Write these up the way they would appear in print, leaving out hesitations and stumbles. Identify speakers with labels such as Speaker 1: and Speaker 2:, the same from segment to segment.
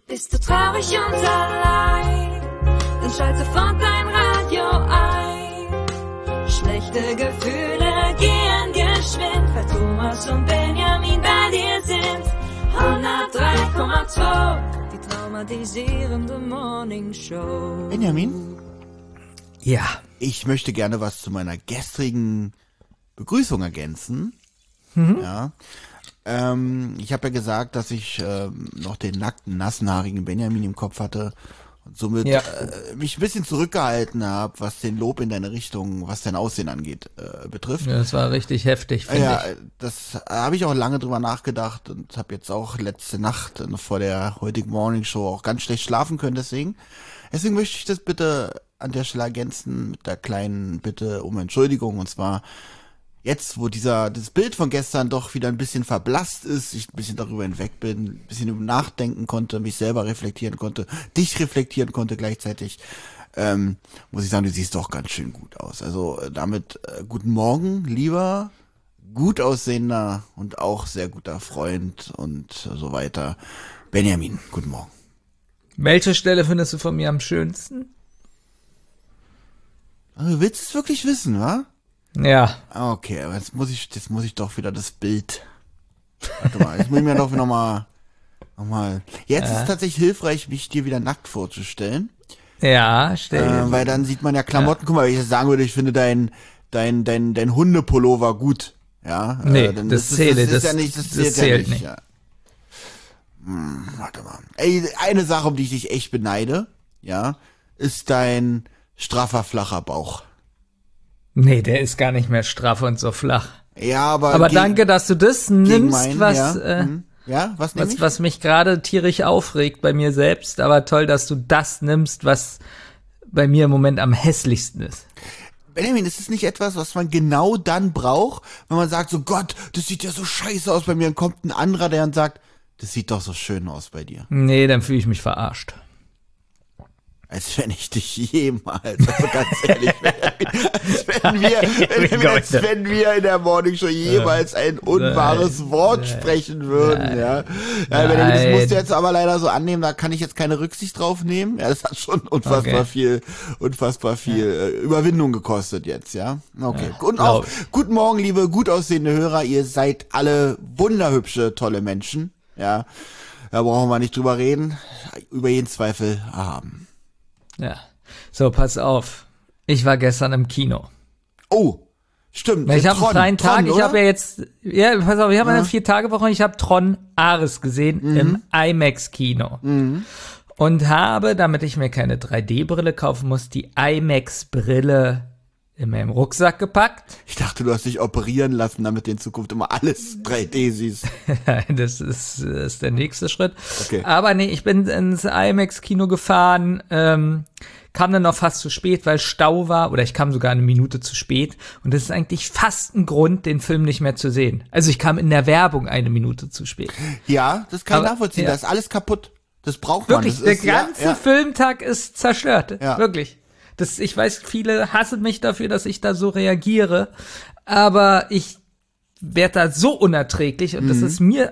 Speaker 1: Bist du traurig und allein, dann schalt sofort dein Radio ein. Schlechte Gefühle gehen geschwind, weil Thomas und Benjamin bei dir sind. 103,2, die traumatisierende Morning Show.
Speaker 2: Benjamin?
Speaker 3: Ja.
Speaker 2: Ich möchte gerne was zu meiner gestrigen Begrüßung ergänzen. Ja. Ich habe ja gesagt, dass ich noch den nackten, nassenhaarigen Benjamin im Kopf hatte und somit mich ein bisschen zurückgehalten habe, was den Lob in deine Richtung, was dein Aussehen angeht, betrifft.
Speaker 3: Ja, das war richtig heftig, finde ich.
Speaker 2: Das habe ich auch lange drüber nachgedacht und habe jetzt auch letzte Nacht vor der heutigen Morning Show auch ganz schlecht schlafen können, deswegen möchte ich das bitte an der Stelle ergänzen mit der kleinen Bitte um Entschuldigung, und zwar jetzt, wo das Bild von gestern doch wieder ein bisschen verblasst ist, ich ein bisschen darüber hinweg bin, ein bisschen über nachdenken konnte, mich selber reflektieren konnte, dich reflektieren konnte gleichzeitig, muss ich sagen, du siehst doch ganz schön gut aus. Also damit guten Morgen, lieber gut aussehender und auch sehr guter Freund und so weiter. Benjamin, guten Morgen.
Speaker 3: Welche Stelle findest du von mir am schönsten?
Speaker 2: Du willst es wirklich wissen, wa?
Speaker 3: Ja.
Speaker 2: Okay, aber jetzt muss ich doch wieder das Bild. Warte mal, jetzt muss ich mir doch nochmal. Jetzt ist es tatsächlich hilfreich, mich dir wieder nackt vorzustellen.
Speaker 3: Ja, stell
Speaker 2: weil dann sieht man ja Klamotten. Ja. Guck mal, wenn ich jetzt sagen würde, ich finde dein Hundepullover gut. Ja.
Speaker 3: Nee,
Speaker 2: dann
Speaker 3: das zählt
Speaker 2: nicht. Ja. Warte mal. Ey, eine Sache, um die ich dich echt beneide, ja, ist dein straffer, flacher Bauch.
Speaker 3: Nee, der ist gar nicht mehr straff und so flach.
Speaker 2: Ja, aber
Speaker 3: danke, dass du das nimmst,
Speaker 2: was
Speaker 3: mich gerade tierisch aufregt bei mir selbst. Aber toll, dass du das nimmst, was bei mir im Moment am hässlichsten ist.
Speaker 2: Benjamin, ist es nicht etwas, was man genau dann braucht, wenn man sagt, so Gott, das sieht ja so scheiße aus bei mir, und kommt ein anderer, der dann sagt, das sieht doch so schön aus bei dir.
Speaker 3: Nee, dann fühle ich mich verarscht.
Speaker 2: Als wenn ich dich jemals, also ganz ehrlich, als wenn wir in der Morning Show jemals ein unwahres Wort sprechen würden, ja. Das musst du jetzt aber leider so annehmen, da kann ich jetzt keine Rücksicht drauf nehmen. Ja, das hat schon unfassbar viel Überwindung gekostet jetzt, ja. Okay. Ja, und auch guten Morgen, liebe gut aussehende Hörer, ihr seid alle wunderhübsche, tolle Menschen, ja. Da brauchen wir nicht drüber reden, über jeden Zweifel haben.
Speaker 3: Ja, so, pass auf. Ich war gestern im Kino.
Speaker 2: Oh, stimmt.
Speaker 3: Ich habe einen freien Tag, ich habe pass auf, ich habe eine 4-Tage-Woche, ich habe Tron Ares gesehen im IMAX-Kino. Und habe, damit ich mir keine 3D-Brille kaufen muss, die IMAX-Brille in meinem Rucksack gepackt.
Speaker 2: Ich dachte, du hast dich operieren lassen, damit du in Zukunft immer alles 3D siehst.
Speaker 3: Das ist der nächste Schritt.
Speaker 2: Okay.
Speaker 3: Aber nee, ich bin ins IMAX-Kino gefahren, kam dann noch fast zu spät, weil Stau war, oder ich kam sogar eine Minute zu spät. Und das ist eigentlich fast ein Grund, den Film nicht mehr zu sehen. Also ich kam in der Werbung 1 Minute zu spät.
Speaker 2: Ja, das kann ich nachvollziehen. Ja. Da ist alles kaputt. Das braucht man.
Speaker 3: Wirklich, der ganze Filmtag ist zerstört. Ja. Wirklich. Ich weiß, viele hassen mich dafür, dass ich da so reagiere, aber ich werde da so unerträglich, und das ist mir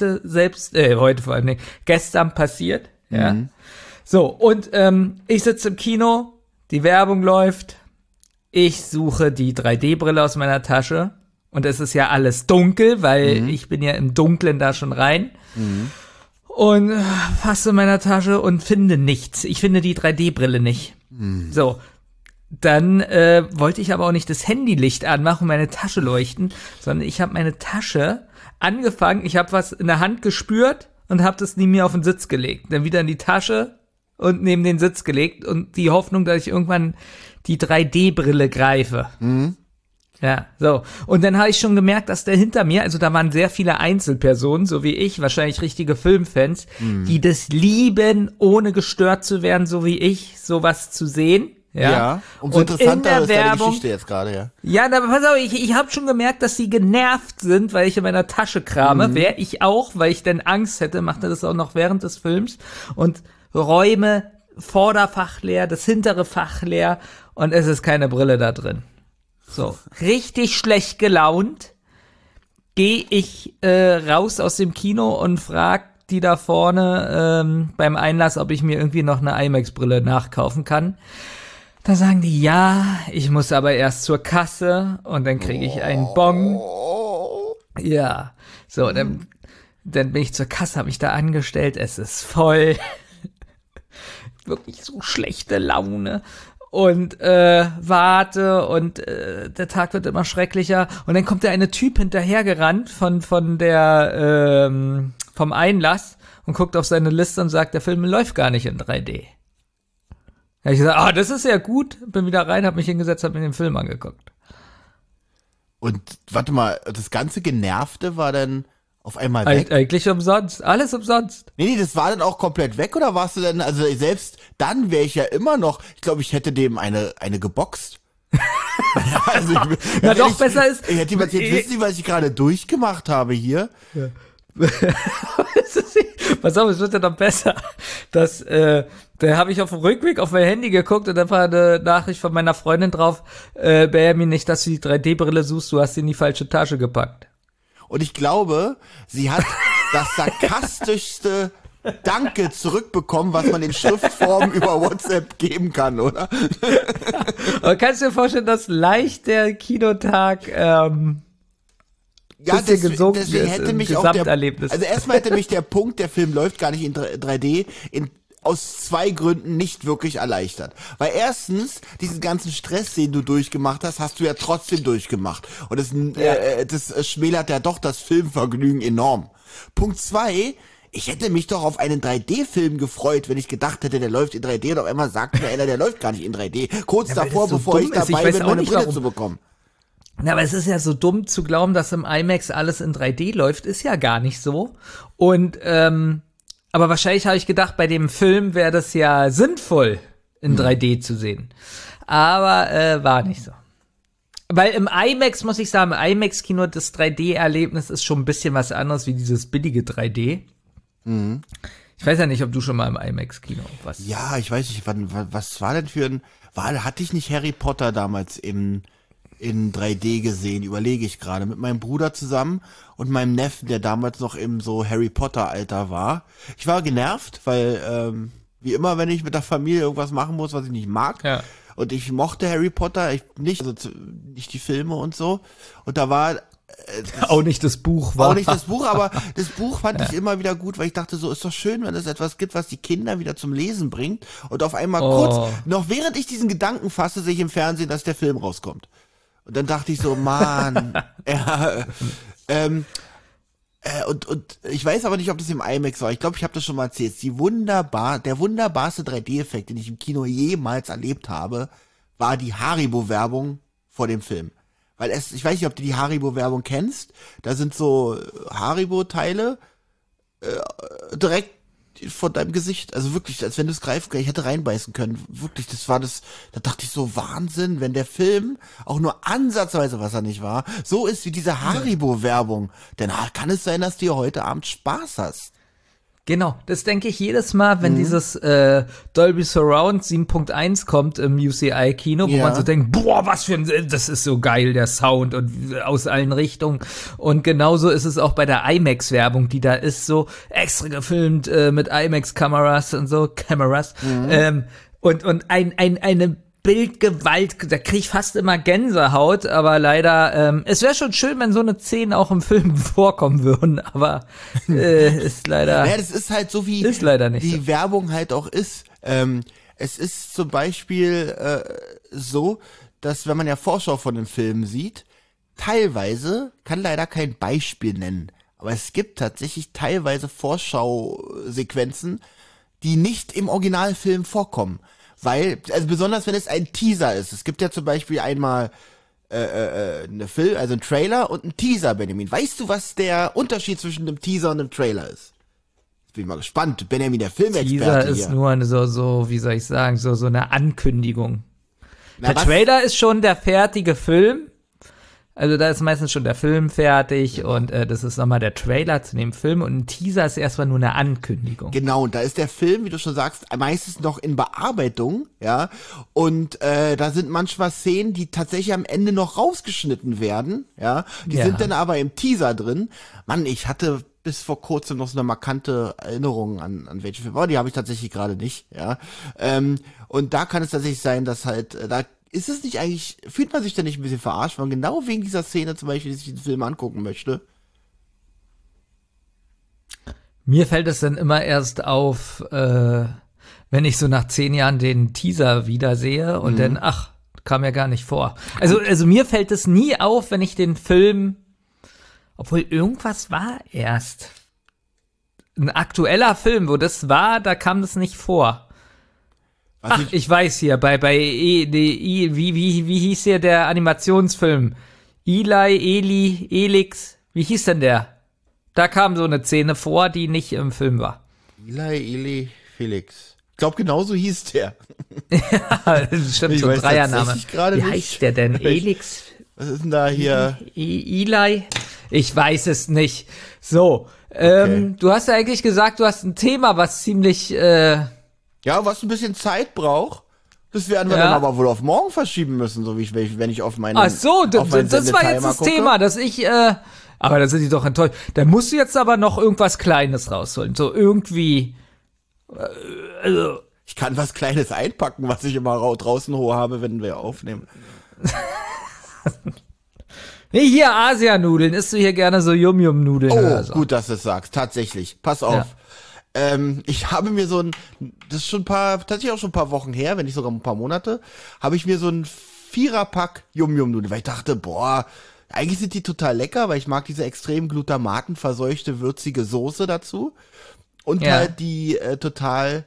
Speaker 3: gestern passiert, ja. So, und ich sitze im Kino, die Werbung läuft, ich suche die 3D-Brille aus meiner Tasche, und es ist ja alles dunkel, weil ich bin ja im Dunklen da schon rein. Und fasse in meiner Tasche und finde nichts. Ich finde die 3D-Brille nicht. So, dann wollte ich aber auch nicht das Handylicht anmachen und meine Tasche leuchten, sondern ich habe meine Tasche angefangen, ich habe was in der Hand gespürt und habe das neben mir auf den Sitz gelegt. Dann wieder in die Tasche und neben den Sitz gelegt, und die Hoffnung, dass ich irgendwann die 3D-Brille greife. Ja, so. Und dann habe ich schon gemerkt, dass der hinter mir, also da waren sehr viele Einzelpersonen, so wie ich, wahrscheinlich richtige Filmfans, die das lieben, ohne gestört zu werden, so wie ich, sowas zu sehen. Ja,
Speaker 2: umso interessanter ist deine Geschichte jetzt gerade, ja.
Speaker 3: Ja, aber pass auf, ich habe schon gemerkt, dass sie genervt sind, weil ich in meiner Tasche krame. Wäre ich auch, weil ich denn Angst hätte, machte das auch noch während des Films. Und räume Vorderfach leer, das hintere Fach leer, und es ist keine Brille da drin. So, richtig schlecht gelaunt gehe ich raus aus dem Kino und frag die da vorne beim Einlass, ob ich mir irgendwie noch eine IMAX-Brille nachkaufen kann. Da sagen die, ja, ich muss aber erst zur Kasse und dann kriege ich einen Bon. Ja, so, dann bin ich zur Kasse, habe mich da angestellt, es ist voll. Wirklich so schlechte Laune. Und warte und der Tag wird immer schrecklicher. Und dann kommt da eine Typ hinterhergerannt vom Einlass und guckt auf seine Liste und sagt, der Film läuft gar nicht in 3D. Da hab ich gesagt, das ist ja gut. Bin wieder rein, hab mich hingesetzt, hab mir den Film angeguckt.
Speaker 2: Und warte mal, das ganze Genervte war dann auf einmal weg?
Speaker 3: Eigentlich umsonst. Alles umsonst.
Speaker 2: Nee, das war dann auch komplett weg, oder warst du denn, also selbst dann wäre ich ja immer noch, ich glaube, ich hätte dem eine geboxt. Ja, also
Speaker 3: Na doch, besser ist.
Speaker 2: Ich hätte jemand jetzt wissen, was ich gerade durchgemacht habe hier.
Speaker 3: Ja. Pass auf, es wird ja noch besser. Da habe ich auf dem Rückweg auf mein Handy geguckt und da war eine Nachricht von meiner Freundin drauf, Benjamin, nicht, dass du die 3D-Brille suchst, du hast sie in die falsche Tasche gepackt.
Speaker 2: Und ich glaube, sie hat das sarkastischste Danke zurückbekommen, was man in Schriftform über WhatsApp geben kann, oder?
Speaker 3: Aber kannst du dir vorstellen, dass leicht der Kinotag
Speaker 2: ja,
Speaker 3: deswegen
Speaker 2: hätte mich auch also erstmal hätte mich der Punkt, der Film läuft gar nicht in 3D, aus zwei Gründen nicht wirklich erleichtert. Weil erstens, diesen ganzen Stress, den du durchgemacht hast du ja trotzdem durchgemacht. Und das schmälert ja doch das Filmvergnügen enorm. Punkt 2, ich hätte mich doch auf einen 3D-Film gefreut, wenn ich gedacht hätte, der läuft in 3D und auf einmal sagt mir einer, der läuft gar nicht in 3D. Kurz davor, bevor ich dabei bin, meine Brille zu bekommen.
Speaker 3: Na, aber es ist ja so dumm zu glauben, dass im IMAX alles in 3D läuft, ist ja gar nicht so. Und, aber wahrscheinlich habe ich gedacht, bei dem Film wäre das ja sinnvoll, in 3D zu sehen. Aber war nicht so. Weil im IMAX, muss ich sagen, im IMAX-Kino, das 3D-Erlebnis ist schon ein bisschen was anderes wie dieses billige 3D. Mhm. Ich weiß ja nicht, ob du schon mal im IMAX-Kino warst.
Speaker 2: Ja, ich weiß nicht, was war denn für hatte ich nicht Harry Potter damals in 3D gesehen, überlege ich gerade, mit meinem Bruder zusammen und meinem Neffen, der damals noch im so Harry Potter Alter war. Ich war genervt, weil wie immer, wenn ich mit der Familie irgendwas machen muss, was ich nicht mag,
Speaker 3: ja.
Speaker 2: Und ich mochte Harry Potter, nicht die Filme und so, und da war
Speaker 3: auch nicht das Buch,
Speaker 2: aber das Buch fand ich immer wieder gut, weil ich dachte, so ist doch schön, wenn es etwas gibt, was die Kinder wieder zum Lesen bringt, und auf einmal kurz, noch während ich diesen Gedanken fasse, sehe ich im Fernsehen, dass der Film rauskommt. Und dann dachte ich so, Mann, und ich weiß aber nicht, ob das im IMAX war. Ich glaube, ich habe das schon mal erzählt. Der wunderbarste 3D-Effekt, den ich im Kino jemals erlebt habe, war die Haribo-Werbung vor dem Film. Weil ich weiß nicht, ob du die Haribo-Werbung kennst. Da sind so Haribo-Teile direkt vor deinem Gesicht, also wirklich, als wenn du es greifen kannst, ich hätte reinbeißen können, wirklich, da dachte ich so, Wahnsinn, wenn der Film auch nur ansatzweise, was er nicht war, so ist wie diese Haribo-Werbung, dann kann es sein, dass du heute Abend Spaß hast.
Speaker 3: Genau, das denke ich jedes Mal, wenn dieses Dolby Surround 7.1 kommt im UCI-Kino, wo man so denkt, boah, das ist so geil, der Sound und aus allen Richtungen. Und genauso ist es auch bei der IMAX-Werbung, die da ist, so extra gefilmt mit IMAX-Kameras und so, und eine Bildgewalt, da krieg ich fast immer Gänsehaut, aber leider, es wäre schon schön, wenn so eine Szene auch im Film vorkommen würden, aber ist leider.
Speaker 2: Ja, das ist halt so wie
Speaker 3: ist leider nicht
Speaker 2: die
Speaker 3: so.
Speaker 2: Werbung halt auch ist. Es ist zum Beispiel so, dass wenn man ja Vorschau von dem Film sieht, teilweise, kann leider kein Beispiel nennen, aber es gibt tatsächlich teilweise Vorschausequenzen, die nicht im Originalfilm vorkommen. Weil, also besonders wenn es ein Teaser ist. Es gibt ja zum Beispiel einmal einen Trailer und einen Teaser, Benjamin. Weißt du, was der Unterschied zwischen einem Teaser und einem Trailer ist? Jetzt bin ich mal gespannt. Benjamin, der Filmexperte
Speaker 3: Teaser ist
Speaker 2: hier.
Speaker 3: nur eine wie soll ich sagen, so eine Ankündigung. Der Trailer ist schon der fertige Film. Also da ist meistens schon der Film fertig und das ist nochmal der Trailer zu dem Film und ein Teaser ist erstmal nur eine Ankündigung.
Speaker 2: Genau, und da ist der Film, wie du schon sagst, meistens noch in Bearbeitung, ja, und da sind manchmal Szenen, die tatsächlich am Ende noch rausgeschnitten werden, ja, die sind dann aber im Teaser drin. Mann, ich hatte bis vor kurzem noch so eine markante Erinnerung an welche Filme, aber die habe ich tatsächlich gerade nicht, ja. Und da kann es tatsächlich sein, dass halt, da ist es nicht eigentlich, fühlt man sich da nicht ein bisschen verarscht, wenn man genau wegen dieser Szene zum Beispiel sich den Film angucken möchte?
Speaker 3: Mir fällt es dann immer erst auf, wenn ich so nach 10 Jahren den Teaser wiedersehe und dann, kam ja gar nicht vor. Also mir fällt es nie auf, wenn ich den Film, obwohl irgendwas war erst. Ein aktueller Film, wo das war, da kam das nicht vor. Ich weiß hier, wie hieß hier der Animationsfilm? Elix, wie hieß denn der? Da kam so eine Szene vor, die nicht im Film war.
Speaker 2: Eli, Felix. Ich glaube, genauso hieß der.
Speaker 3: Ja, das stimmt, so ein Dreiername. Wie heißt der denn? Elix?
Speaker 2: Was ist denn da hier?
Speaker 3: Eli? Ich weiß es nicht. So, du hast ja eigentlich gesagt, du hast ein Thema, was ziemlich,
Speaker 2: ja, was ein bisschen Zeit braucht. Das werden wir dann aber wohl auf morgen verschieben müssen, so wie wenn ich auf meine.
Speaker 3: Ach so, das war jetzt das Thema, dass ich, aber da sind die doch enttäuscht. Da musst du jetzt aber noch irgendwas Kleines rausholen. So irgendwie, also.
Speaker 2: Ich kann was Kleines einpacken, was ich immer draußen habe, wenn wir aufnehmen.
Speaker 3: Nee, hier Asianudeln. Isst du hier gerne so Yum-Yum-Nudeln oder so?
Speaker 2: Gut, dass du es sagst. Tatsächlich. Pass auf. Ja. Ich habe mir das ist schon tatsächlich auch schon ein paar Wochen her, wenn nicht sogar ein paar Monate, habe ich mir so ein 4er-Pack Yum-Yum-Nudeln, weil ich dachte, eigentlich sind die total lecker, weil ich mag diese extrem glutamatenverseuchte, würzige Soße dazu. Und halt die total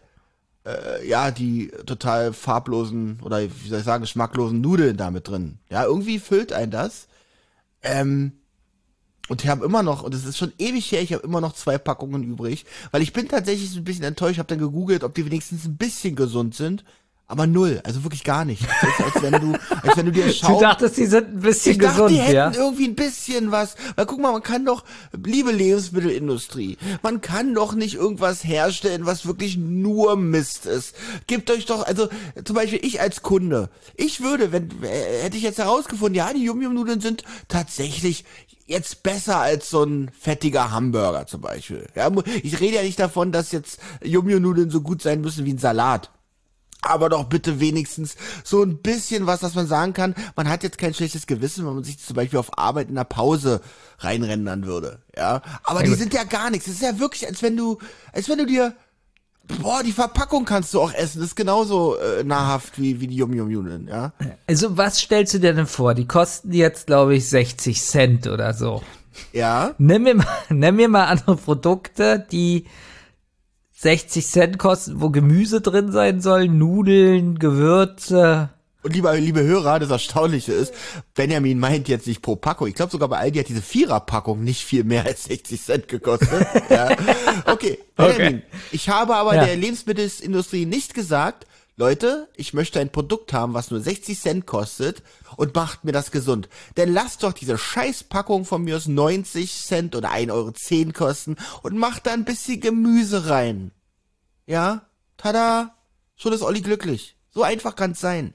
Speaker 2: farblosen oder wie soll ich sagen, geschmacklosen Nudeln da mit drin. Ja, irgendwie füllt ein das. Und ich habe immer noch, und es ist schon ewig her, ich habe immer noch 2 Packungen übrig, weil ich bin tatsächlich so ein bisschen enttäuscht, ich habe dann gegoogelt, ob die wenigstens ein bisschen gesund sind, aber 0, also wirklich gar nicht. Das ist, als wenn du dir
Speaker 3: Du dachtest, die sind ein bisschen gesund,
Speaker 2: die hätten irgendwie ein bisschen was, weil guck mal, man kann doch, liebe Lebensmittelindustrie, man kann doch nicht irgendwas herstellen, was wirklich nur Mist ist. Gebt euch doch, also zum Beispiel ich als Kunde, ich würde, hätte ich jetzt herausgefunden, ja, die Yum-Yum-Nudeln sind tatsächlich jetzt besser als so ein fettiger Hamburger zum Beispiel. Ja, ich rede ja nicht davon, dass jetzt Yum-Yum-Nudeln so gut sein müssen wie ein Salat. Aber doch bitte wenigstens so ein bisschen was, dass man sagen kann, man hat jetzt kein schlechtes Gewissen, wenn man sich zum Beispiel auf Arbeit in der Pause reinrendern würde. Ja, aber die sind ja gar nichts. Es ist ja wirklich, als wenn du dir, die Verpackung kannst du auch essen. Das ist genauso nahrhaft wie die Yum-Yum-Nudeln, ja.
Speaker 3: Also was stellst du dir denn vor? Die kosten jetzt, glaube ich, 60 Cent oder so.
Speaker 2: Ja.
Speaker 3: Nenn mir mal andere Produkte, die 60 Cent kosten, wo Gemüse drin sein soll, Nudeln, Gewürze.
Speaker 2: Und liebe Hörer, das Erstaunliche ist, Benjamin meint jetzt nicht pro Packung. Ich glaube sogar bei Aldi hat diese 4er-Packung nicht viel mehr als 60 Cent gekostet. Ja. Okay, Benjamin, ich habe aber der Lebensmittelindustrie nicht gesagt, Leute, ich möchte ein Produkt haben, was nur 60 Cent kostet und macht mir das gesund. Denn lasst doch diese Scheißpackung von mir aus 90 Cent oder 1,10 € kosten und macht da ein bisschen Gemüse rein. Ja? Tada! Schon ist Olli glücklich. So einfach kann's sein.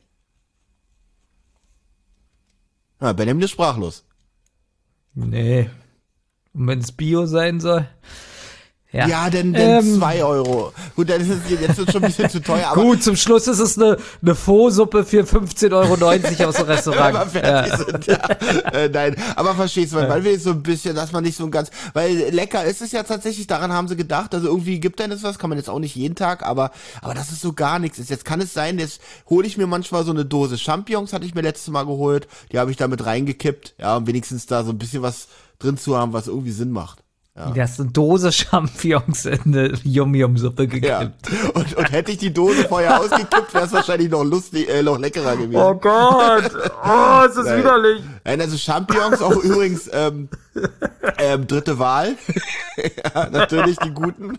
Speaker 2: Ja, Benjamin ist sprachlos.
Speaker 3: Nee. Und wenn es Bio sein soll?
Speaker 2: Ja, denn 2 €. Gut, dann ist es jetzt schon ein bisschen zu teuer. Aber
Speaker 3: gut, zum Schluss ist es eine Faux-Suppe für 15,90 € aus dem Restaurant.
Speaker 2: Wenn wir fertig sind, nein, aber verstehst du, man will so ein bisschen, dass man nicht so ein ganz, weil lecker ist es ja tatsächlich, daran haben sie gedacht, also irgendwie gibt einem das was, kann man jetzt auch nicht jeden Tag, aber das ist so gar nichts ist. Jetzt kann es sein, jetzt hole ich mir manchmal so eine Dose Champignons, hatte ich mir letztes Mal geholt, die habe ich da mit reingekippt, ja, um wenigstens da so ein bisschen was drin zu haben, was irgendwie Sinn macht. Ja.
Speaker 3: Du hast eine Dose Champignons in eine Yum-Yum-Suppe gekippt.
Speaker 2: Ja. Und hätte ich die Dose vorher ausgekippt, wäre es wahrscheinlich noch noch leckerer gewesen.
Speaker 3: Oh Gott, es ist widerlich.
Speaker 2: Nein, also Champignons auch übrigens dritte Wahl. Ja, natürlich die guten.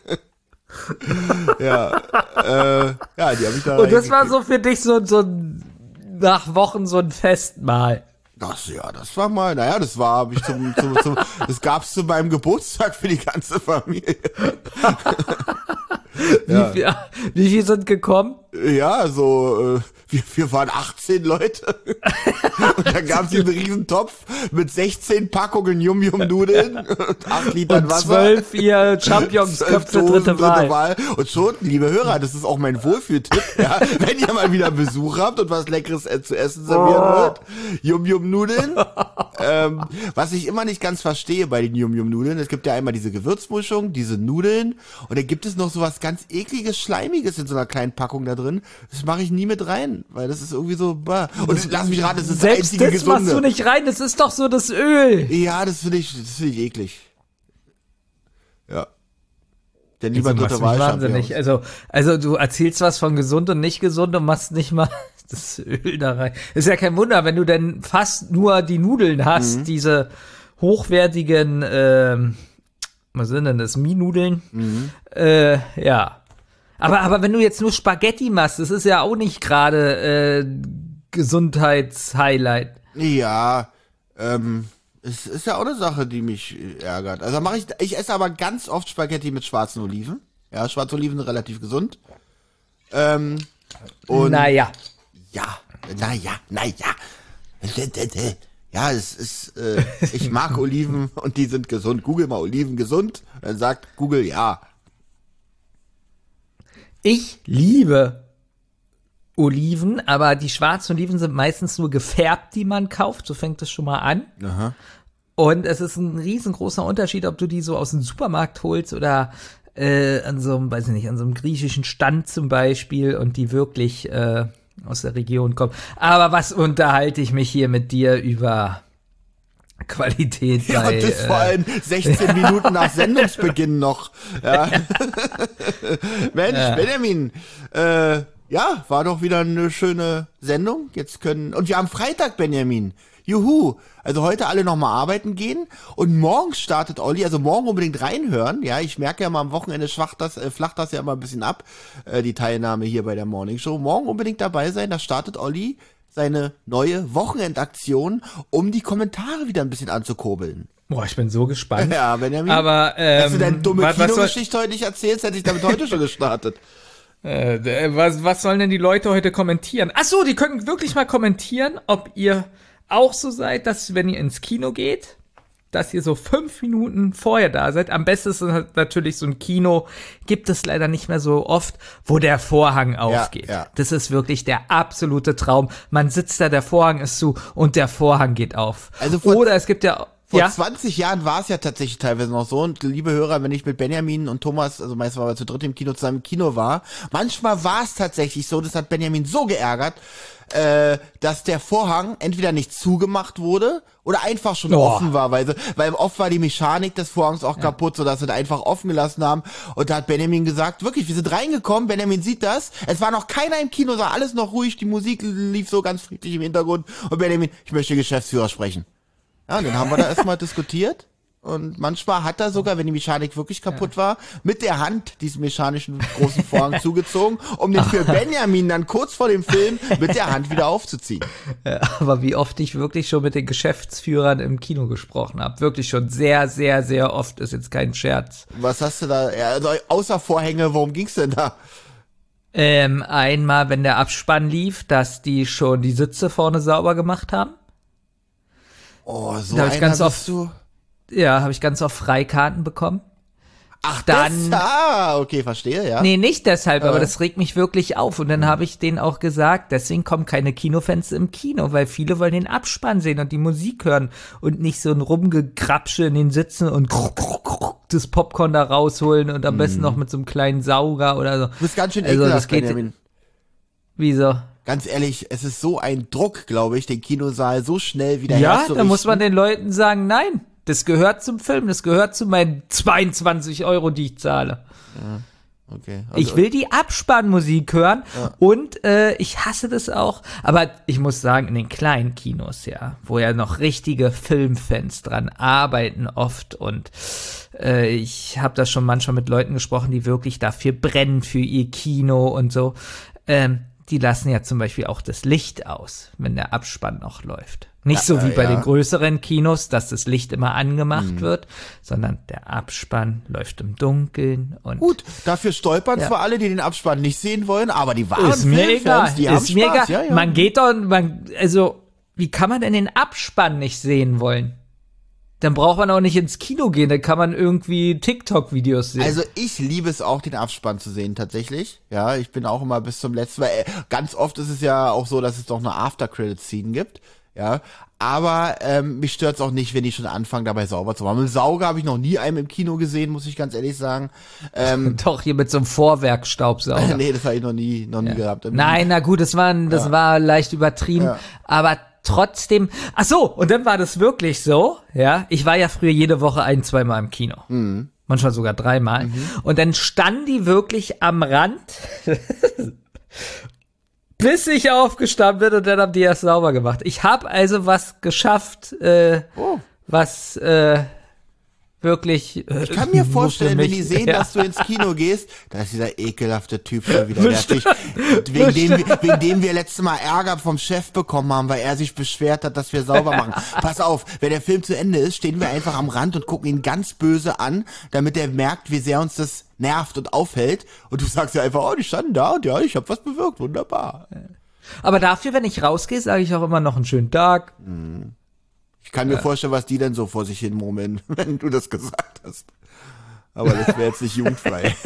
Speaker 2: die habe ich da.
Speaker 3: Und das war so für dich so nach Wochen so ein Festmahl.
Speaker 2: Das war mal, das habe ich das gab's zu meinem Geburtstag für die ganze Familie.
Speaker 3: Wie viel sind gekommen?
Speaker 2: Ja, so Wir waren 18 Leute. Und dann gab es diesen riesen Topf mit 16 Packungen Yum-Yum-Nudeln und 8 Litern
Speaker 3: und
Speaker 2: Wasser.
Speaker 3: 12 ihr Champions-Köpfe dritte Wahl.
Speaker 2: Und schon, liebe Hörer, das ist auch mein Wohlfühltipp, ja, wenn ihr mal wieder Besuch habt und was Leckeres zu essen servieren wollt. Yum-Yum-Nudeln. Was ich immer nicht ganz verstehe bei den Yum-Yum-Nudeln, es gibt ja einmal diese Gewürzmischung, diese Nudeln und dann gibt es noch sowas ganz ekliges, schleimiges in so einer kleinen Packung da drin. Das mache ich nie mit rein, weil das ist irgendwie so, bah. Und lass mich raten, das ist das einzige
Speaker 3: Selbst das machst
Speaker 2: Gesunde.
Speaker 3: du nicht rein, das ist doch so das Öl.
Speaker 2: Ja, das finde ich eklig. Ja. Denn lieber dritte Wahl.
Speaker 3: Wahnsinnig. Also du erzählst was von gesund und nicht gesund und machst nicht mal das Öl da rein. Ist ja kein Wunder, wenn du denn fast nur die Nudeln hast, diese hochwertigen, was sind denn das, Mie-Nudeln? Ja. Aber wenn du jetzt nur Spaghetti machst, das ist ja auch nicht gerade Gesundheitshighlight.
Speaker 2: Ja, es ist ja auch eine Sache, die mich ärgert. Also ich esse aber ganz oft Spaghetti mit schwarzen Oliven. Ja, schwarze Oliven sind relativ gesund. Und
Speaker 3: Naja.
Speaker 2: Ja, es ist, ich mag Oliven und die sind gesund. Google mal Oliven gesund. Dann sagt Google ja.
Speaker 3: Ich liebe Oliven, aber die schwarzen Oliven sind meistens nur gefärbt, die man kauft. So fängt es schon mal an.
Speaker 2: Aha.
Speaker 3: Und es ist ein riesengroßer Unterschied, ob du die so aus dem Supermarkt holst oder an so einem, weiß ich nicht, an so einem griechischen Stand zum Beispiel und die wirklich aus der Region kommen. Aber was unterhalte ich mich hier mit dir über Qualität
Speaker 2: Ja,
Speaker 3: bei,
Speaker 2: und das vor allem 16 Minuten nach Sendungsbeginn noch. Ja. Mensch, Benjamin, ja, war doch wieder eine schöne Sendung. Und wir haben Freitag, Benjamin. Juhu. Also heute alle nochmal arbeiten gehen und morgen startet Olli, also morgen unbedingt reinhören. Ja, ich merke ja mal am Wochenende flacht das ja immer ein bisschen ab, die Teilnahme hier bei der Morning Show. Morgen unbedingt dabei sein, da startet Olli seine neue Wochenendaktion, um die Kommentare wieder ein bisschen anzukurbeln.
Speaker 3: Boah, ich bin so gespannt.
Speaker 2: Ja, Benjamin.
Speaker 3: Aber,
Speaker 2: hättest du deine dumme
Speaker 3: was
Speaker 2: Kinogeschichte heute nicht erzählt, hätte ich damit heute schon gestartet.
Speaker 3: was sollen denn die Leute heute kommentieren? Ach so, die können wirklich mal kommentieren, ob ihr auch so seid, dass wenn ihr ins Kino geht, dass ihr so 5 Minuten vorher da seid. Am besten ist natürlich so ein Kino, gibt es leider nicht mehr so oft, wo der Vorhang aufgeht.
Speaker 2: Ja.
Speaker 3: Das ist wirklich der absolute Traum. Man sitzt da, der Vorhang ist zu und der Vorhang geht auf.
Speaker 2: Also
Speaker 3: oder es gibt ja...
Speaker 2: Vor 20 Jahren war es ja tatsächlich teilweise noch so. Und liebe Hörer, wenn ich mit Benjamin und Thomas, also meistens waren wir zu dritt im Kino, zusammen im Kino war, manchmal war es tatsächlich so, das hat Benjamin so geärgert, dass der Vorhang entweder nicht zugemacht wurde oder einfach schon offen war, weil oft war die Mechanik des Vorhangs auch kaputt, sodass sie da einfach offen gelassen haben. Und da hat Benjamin gesagt, wirklich, wir sind reingekommen, Benjamin sieht das, es war noch keiner im Kino, war alles noch ruhig, die Musik lief so ganz friedlich im Hintergrund und Benjamin, ich möchte Geschäftsführer sprechen. Ja, und dann haben wir da erstmal diskutiert und manchmal hat er sogar, wenn die Mechanik wirklich kaputt war, mit der Hand diesen mechanischen großen Vorhang zugezogen, um den für Benjamin dann kurz vor dem Film mit der Hand wieder aufzuziehen.
Speaker 3: Ja, aber wie oft ich wirklich schon mit den Geschäftsführern im Kino gesprochen habe. Wirklich schon sehr, sehr, sehr oft, ist jetzt kein Scherz.
Speaker 2: Was hast du da, also außer Vorhänge, worum ging's denn da?
Speaker 3: Einmal, wenn der Abspann lief, dass die schon die Sitze vorne sauber gemacht haben.
Speaker 2: Oh, so
Speaker 3: Da hab ich
Speaker 2: einer
Speaker 3: ganz
Speaker 2: bist
Speaker 3: oft-
Speaker 2: du.
Speaker 3: Ja, habe ich ganz oft Freikarten bekommen.
Speaker 2: Ach,
Speaker 3: dann-
Speaker 2: okay, verstehe, ja.
Speaker 3: Nee, nicht deshalb, aber das regt mich wirklich auf. Und dann habe ich denen auch gesagt, deswegen kommen keine Kinofans im Kino, weil viele wollen den Abspann sehen und die Musik hören und nicht so ein Rumgekrapsche in den Sitzen und das Popcorn da rausholen und am besten noch mit so einem kleinen Sauger oder so.
Speaker 2: Du bist ganz schön
Speaker 3: Also,
Speaker 2: ekelhaft,
Speaker 3: das geht-
Speaker 2: Benjamin.
Speaker 3: Wieso?
Speaker 2: Ganz ehrlich, es ist so ein Druck, glaube ich, den Kinosaal so schnell wieder
Speaker 3: Ja,
Speaker 2: herzurichten.
Speaker 3: da muss man den Leuten sagen, nein, das gehört zum Film, das gehört zu meinen 22 €, die ich zahle.
Speaker 2: Okay.
Speaker 3: Ich will die Abspannmusik hören und ich hasse das auch. Aber ich muss sagen, in den kleinen Kinos, ja, wo ja noch richtige Filmfans dran arbeiten oft und ich habe da schon manchmal mit Leuten gesprochen, die wirklich dafür brennen, für ihr Kino und so. Die lassen ja zum Beispiel auch das Licht aus, wenn der Abspann noch läuft. Nicht so wie bei
Speaker 2: ja.
Speaker 3: den größeren Kinos, dass das Licht immer angemacht wird, sondern der Abspann läuft im Dunkeln und
Speaker 2: Gut, dafür stolpern zwar alle, die den Abspann nicht sehen wollen, aber die wahren
Speaker 3: ist mir egal.
Speaker 2: Filmfans, die haben
Speaker 3: Ist mir egal.
Speaker 2: Spaß. Ja, ja.
Speaker 3: Man geht doch, also wie kann man denn den Abspann nicht sehen wollen? Dann braucht man auch nicht ins Kino gehen, dann kann man irgendwie TikTok-Videos sehen.
Speaker 2: Also ich liebe es auch, den Abspann zu sehen, tatsächlich. Ja, ich bin auch immer bis zum letzten, weil ganz oft ist es ja auch so, dass es doch eine After-Credit-Scene gibt. Ja, aber mich stört's auch nicht, wenn die schon anfangen, dabei sauber zu machen. Mit dem Sauger habe ich noch nie einen im Kino gesehen, muss ich ganz ehrlich sagen.
Speaker 3: Doch, hier mit so einem Vorwerkstaubsauger.
Speaker 2: Nee, das habe ich noch nie gehabt.
Speaker 3: Nein, na gut, das war leicht übertrieben, aber trotzdem, ach so, und dann war das wirklich so, ja, ich war ja früher jede Woche 1-2 Mal im Kino. Manchmal sogar 3 Mal. Und dann standen die wirklich am Rand, bis ich aufgestanden bin und dann haben die erst sauber gemacht. Ich habe also was geschafft, was wirklich.
Speaker 2: Ich kann mir vorstellen, wenn die sehen, dass du ins Kino gehst, da ist dieser ekelhafte Typ schon wieder fertig, wegen dem wir letztes Mal Ärger vom Chef bekommen haben, weil er sich beschwert hat, dass wir sauber machen. Pass auf, wenn der Film zu Ende ist, stehen wir einfach am Rand und gucken ihn ganz böse an, damit er merkt, wie sehr uns das nervt und aufhält. Und du sagst ja einfach, oh, die standen da und ja, ich habe was bewirkt, wunderbar.
Speaker 3: Aber dafür, wenn ich rausgehe, sage ich auch immer noch einen schönen Tag.
Speaker 2: Ich kann mir vorstellen, was die denn so vor sich hin murmeln, wenn du das gesagt hast. Aber das wäre jetzt nicht jugendfrei.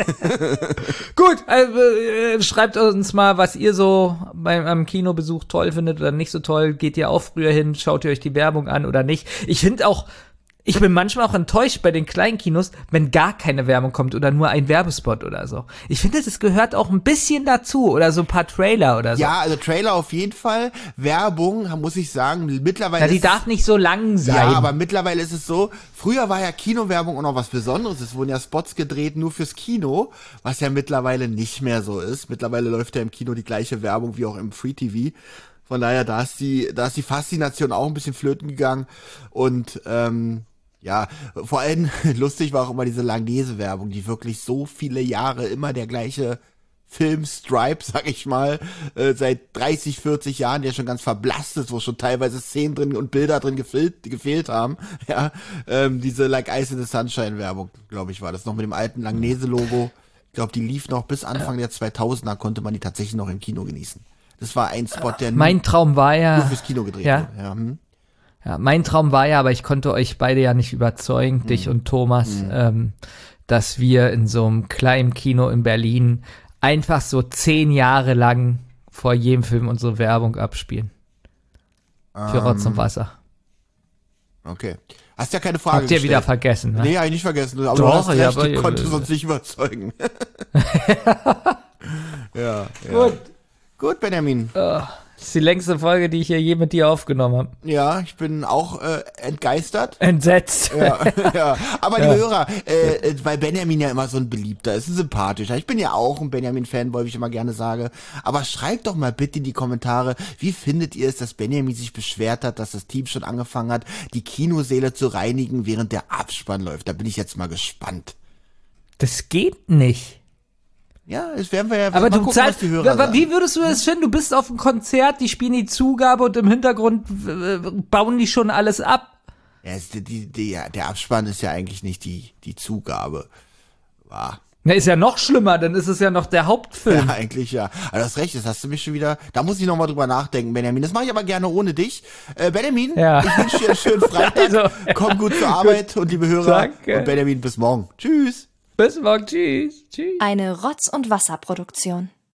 Speaker 3: Gut, also, schreibt uns mal, was ihr so beim Kinobesuch toll findet oder nicht so toll. Geht ihr auch früher hin? Schaut ihr euch die Werbung an oder nicht? Ich bin manchmal auch enttäuscht bei den kleinen Kinos, wenn gar keine Werbung kommt oder nur ein Werbespot oder so. Ich finde, das gehört auch ein bisschen dazu oder so ein paar Trailer oder so.
Speaker 2: Ja, also Trailer auf jeden Fall. Werbung, muss ich sagen, mittlerweile.
Speaker 3: Ja, die darf nicht so lang sein.
Speaker 2: Ja, aber mittlerweile ist es so, früher war ja Kinowerbung auch noch was Besonderes. Es wurden ja Spots gedreht nur fürs Kino, was ja mittlerweile nicht mehr so ist. Mittlerweile läuft ja im Kino die gleiche Werbung wie auch im Free TV. Von daher, da ist die Faszination auch ein bisschen flöten gegangen. Und ja, vor allem lustig war auch immer diese Langnese-Werbung, die wirklich so viele Jahre immer der gleiche Film Stripe, sag ich mal, seit 30, 40 Jahren, der schon ganz verblasst ist, wo schon teilweise Szenen drin und Bilder drin gefehlt haben. Ja, diese Like Ice in the Sunshine-Werbung, glaube ich, war das noch mit dem alten Langnese-Logo. Ich glaube, die lief noch bis Anfang der 2000er, konnte man die tatsächlich noch im Kino genießen. Das war ein Spot, der
Speaker 3: mein Traum war
Speaker 2: nur fürs Kino gedreht wurde. Ja.
Speaker 3: Ja, mein Traum war ja, aber ich konnte euch beide ja nicht überzeugen, dich und Thomas, dass wir in so einem kleinen Kino in Berlin einfach so 10 Jahre lang vor jedem Film unsere Werbung abspielen. Für Rotz und Wasser.
Speaker 2: Okay. Hast ja keine Frage
Speaker 3: Habt ihr wieder vergessen, ne?
Speaker 2: Nee, hab ich nicht vergessen. Aber
Speaker 3: Doch,
Speaker 2: du hast recht,
Speaker 3: aber
Speaker 2: ich konnte sonst nicht überzeugen. ja. Gut, Benjamin.
Speaker 3: Das ist die längste Folge, die ich hier je mit dir aufgenommen habe.
Speaker 2: Ja, ich bin auch entgeistert.
Speaker 3: Entsetzt.
Speaker 2: Ja. Aber liebe Hörer, weil Benjamin ja immer so ein Beliebter ist, ein sympathischer. Ich bin ja auch ein Benjamin-Fanboy, wie ich immer gerne sage. Aber schreibt doch mal bitte in die Kommentare, wie findet ihr es, dass Benjamin sich beschwert hat, dass das Team schon angefangen hat, die Kinosäle zu reinigen, während der Abspann läuft. Da bin ich jetzt mal gespannt.
Speaker 3: Das geht nicht.
Speaker 2: Ja, das werden wir ja
Speaker 3: aber
Speaker 2: mal
Speaker 3: du
Speaker 2: gucken,
Speaker 3: zahlst,
Speaker 2: was die Hörer sagen.
Speaker 3: Wie würdest du das finden? Du bist auf einem Konzert, die spielen die Zugabe und im Hintergrund bauen die schon alles ab.
Speaker 2: Ja, der Abspann ist ja eigentlich nicht die Zugabe. Wow.
Speaker 3: Na, ist ja noch schlimmer, dann ist es ja noch der Hauptfilm.
Speaker 2: Ja, eigentlich ja. Aber du hast recht, das hast du mich schon wieder, da muss ich nochmal drüber nachdenken, Benjamin. Das mache ich aber gerne ohne dich. Benjamin, ich wünsche dir einen schönen Freitag.
Speaker 3: Also,
Speaker 2: komm gut zur Arbeit und liebe Hörer. Danke. Und Benjamin, bis morgen. Tschüss.
Speaker 3: Bis morgen. Tschüss.
Speaker 1: Eine Rotz- und Wasser-Produktion.